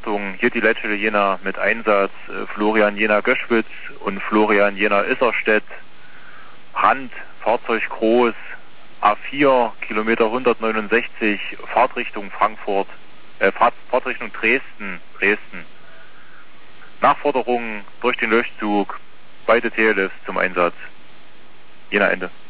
Besatzung, hier die Letschele Jena mit Einsatz, Florian Jena Göschwitz und Florian Jena Isserstedt, Brand, Fahrzeug groß, A4, Kilometer 169, Fahrtrichtung Frankfurt, Fahrtrichtung Dresden. Nachforderungen durch den Löschzug, beide TLFs zum Einsatz. Jena Ende.